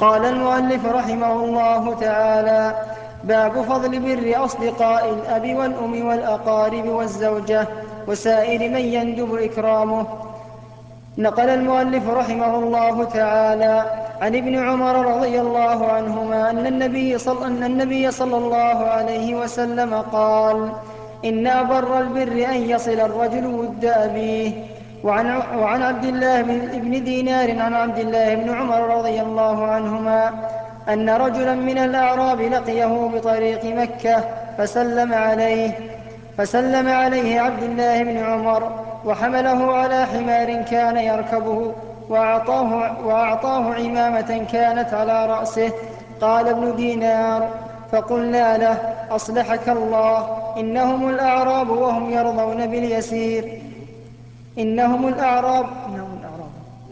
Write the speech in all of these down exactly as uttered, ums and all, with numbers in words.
قال المؤلف رحمه الله تعالى: باب فضل بر أصدقاء الأب والأم والأقارب والزوجة وسائر من يندب إكرامه. نقل المؤلف رحمه الله تعالى عن ابن عمر رضي الله عنهما أن النبي صلى, أن النبي صلى الله عليه وسلم قال: إن أبر البر أن يصل الرجل ود أبيه. وعن, وعن عبد الله بن دينار عن عبد الله بن عمر رضي الله عنهما أن رجلا من الأعراب لقيه بطريق مكة فسلم عليه فسلم عليه عبد الله بن عمر وحمله على حمار كان يركبه وأعطاه, وأعطاه عمامة كانت على رأسه. قال ابن دينار: فقلنا له: أصلحك الله، إنهم الأعراب وهم يرضون باليسير إنهم الأعراب إنهم الأعراب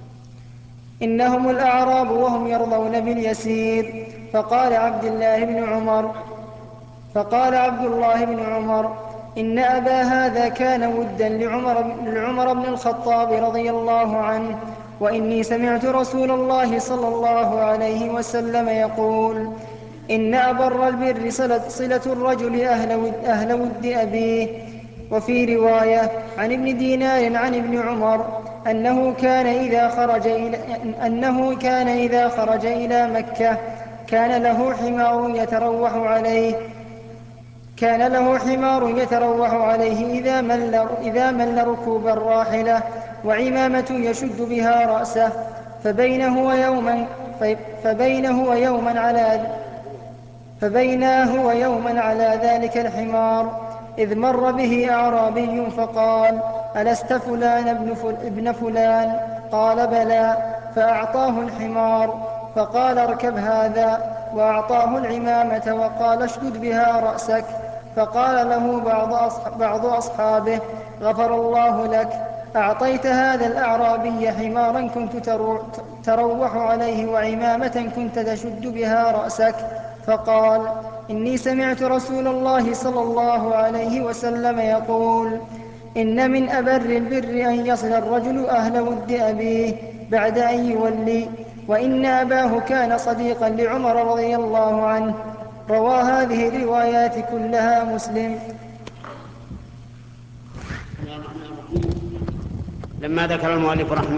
إنهم الأعراب وهم يرضون باليسير. فقال عبد الله بن عمر فقال عبد الله بن عمر: إن أبا هذا كان ودا لعمر, لعمر بن الخطاب رضي الله عنه، وإني سمعت رسول الله صلى الله عليه وسلم يقول: إن أبر البر صلة, صلة الرجل أهل ود, أهل ود أبيه. وفي رواية عن ابن دينار عن ابن عمر أنه كان إذا خرج إلى, أنه كان إذا خرج إلى مكة كان له حمار يتروح عليه كان له حمار يتروح عليه إذا مل, إذا مل ركوب الراحلة، وعمامة يشد بها رأسه. فبينه ويوما فبينه ويوما على فبيناه هو يوما على ذلك الحمار إذ مر به أعرابي فقال: ألست فلان ابن فلان؟ قال: بلى. فأعطاه الحمار فقال: اركب هذا. وأعطاه العمامة وقال: اشدد بها رأسك. فقال له بعض أصحابه: غفر الله لك، أعطيت هذا الأعرابي حمارا كنت تروح عليه وعمامة كنت تشد بها رأسك. فقال: إني سمعت رسول الله صلى الله عليه وسلم يقول: إن من أبر البر أن يصل الرجل أهل ود أبيه بعد أن يولي. وإن أباه كان صديقا لعمر رضي الله عنه. روى هذه الروايات كلها مسلم. لما ذكر المؤلف رحمه